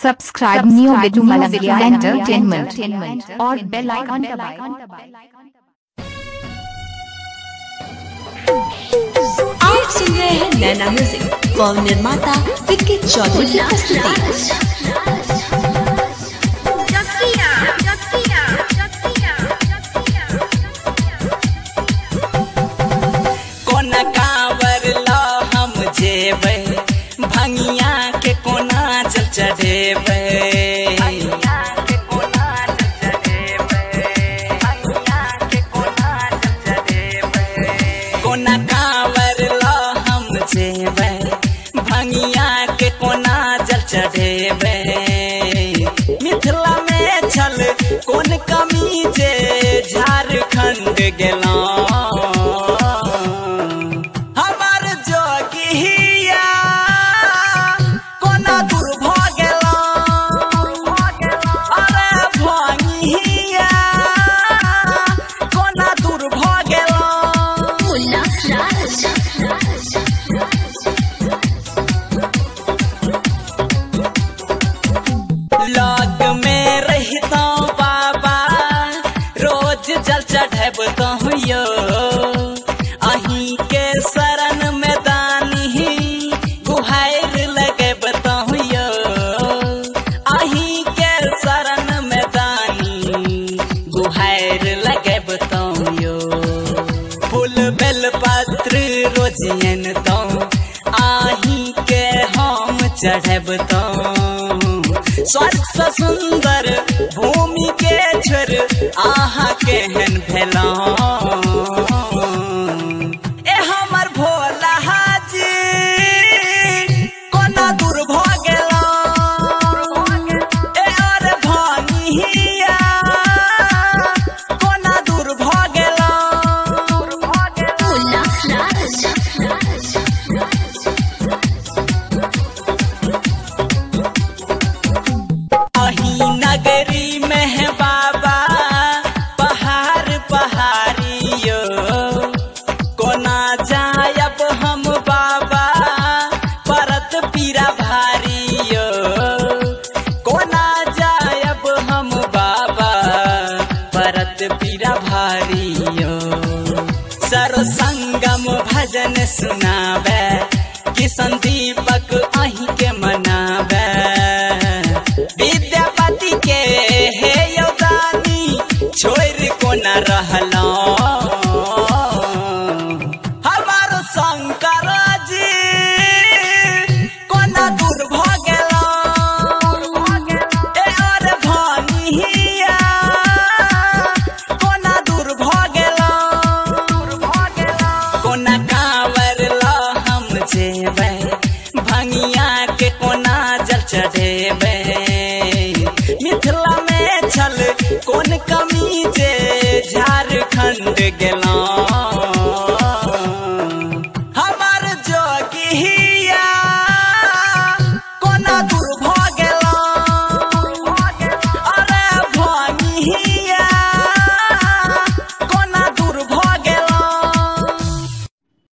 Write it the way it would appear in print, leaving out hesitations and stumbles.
Subscribe new Bittu Malangiya entertainment और bell icon दबाएं। आप सुन रहे हैं नैना म्यूजिक और निर्माता विक्की चौधरी की प्रस्तुति। कोना कांवर ला हम जेबे भंगिया के कोना चल चढ़ेबे कोना कांवर ला हम जेबे भंगिया के कोना जल चढ़ेबे मिथिला में छल कोन कमी जे झारखंड गेला लग में रहता बाबा रोज जल चढ़ब यो अहीं के शरण में दानी गुहार लगब यो अहीं के शरण में दानी गुहार लगब यो फूल बेल पत्र रोजियन तो आहीं के हम चढ़ब स्वर्ग से सुंदर भूमि के छोर आहा केहन भेला ए हमर भोला हाजी कोना दूर भ गेला ए और भानिया कोना दूर भ गेला नगरी में है बाबा पहाड़ पहाड़ियो कोना जायब हम बाबा परत पीरा भारियो कोना जायब हम बाबा परत पीरा भारियो सर संगम भजन सुनावे कि संदीपक अहीं के मनावे विद्यापति के हे योगानी छोड़ को न रहला हमारो शंकर जी कोना दूर भ गेला ए और भानिया कोना दूर भ गेला कोना कांवर ला हम जेबे भंगिया के कोना जल चढ़ेबे मिथिला में छल कोन कमी जे